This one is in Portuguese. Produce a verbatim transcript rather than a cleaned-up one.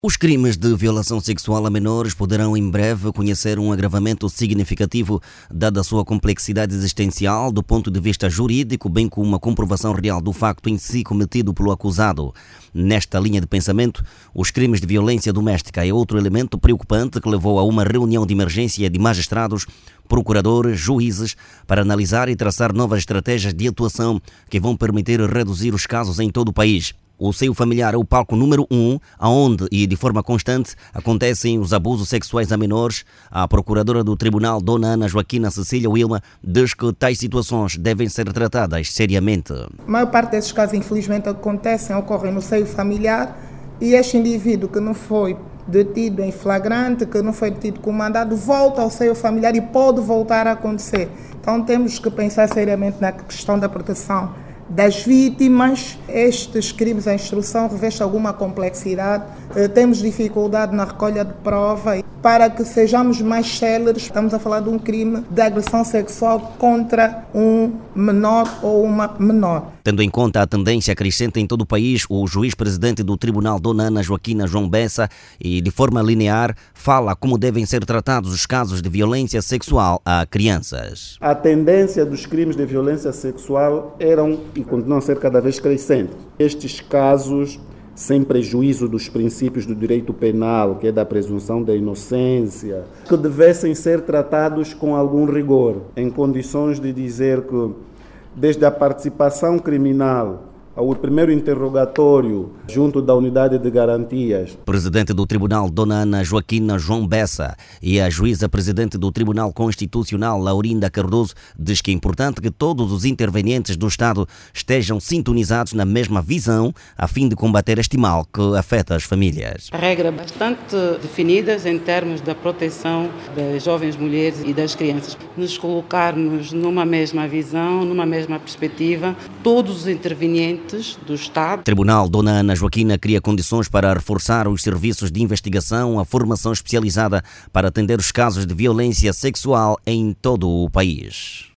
Os crimes de violação sexual a menores poderão em breve conhecer um agravamento significativo, dada a sua complexidade existencial do ponto de vista jurídico, bem como uma comprovação real do facto em si cometido pelo acusado. Nesta linha de pensamento, os crimes de violência doméstica é outro elemento preocupante que levou a uma reunião de emergência de magistrados, procuradores, juízes, para analisar e traçar novas estratégias de atuação que vão permitir reduzir os casos em todo o país. O seio familiar é o palco número um, onde e de forma constante acontecem os abusos sexuais a menores. A procuradora do tribunal, Dona Ana Joaquina Cecília Wilma, diz que tais situações devem ser tratadas seriamente. A maior parte desses casos, infelizmente, acontecem, ocorrem no seio familiar, e este indivíduo que não foi detido em flagrante, que não foi detido com mandado, volta ao seio familiar e pode voltar a acontecer. Então temos que pensar seriamente na questão da proteção das vítimas. Estes crimes, a instrução reveste alguma complexidade, temos dificuldade na recolha de prova. Para que sejamos mais céleres, estamos a falar de um crime de agressão sexual contra um menor ou uma menor. Tendo em conta a tendência crescente em todo o país, o juiz-presidente do Tribunal, Dona Ana Joaquina João Bessa, e de forma linear, fala como devem ser tratados os casos de violência sexual a crianças. A tendência dos crimes de violência sexual eram e continuam a ser cada vez crescentes. Estes casos, sem prejuízo dos princípios do direito penal, que é da presunção da inocência, que devessem ser tratados com algum rigor, em condições de dizer que, desde a participação criminal ao primeiro interrogatório junto da unidade de garantias. Presidente do Tribunal, Dona Ana Joaquina João Bessa, e a juíza presidente do Tribunal Constitucional, Laurinda Cardoso, diz que é importante que todos os intervenientes do Estado estejam sintonizados na mesma visão, a fim de combater este mal que afeta as famílias. Regras bastante definidas em termos da proteção das jovens mulheres e das crianças. Nos colocarmos numa mesma visão, numa mesma perspectiva, todos os intervenientes do Estado. O Tribunal, Dona Ana Joaquina, cria condições para reforçar os serviços de investigação, a formação especializada para atender os casos de violência sexual em todo o país.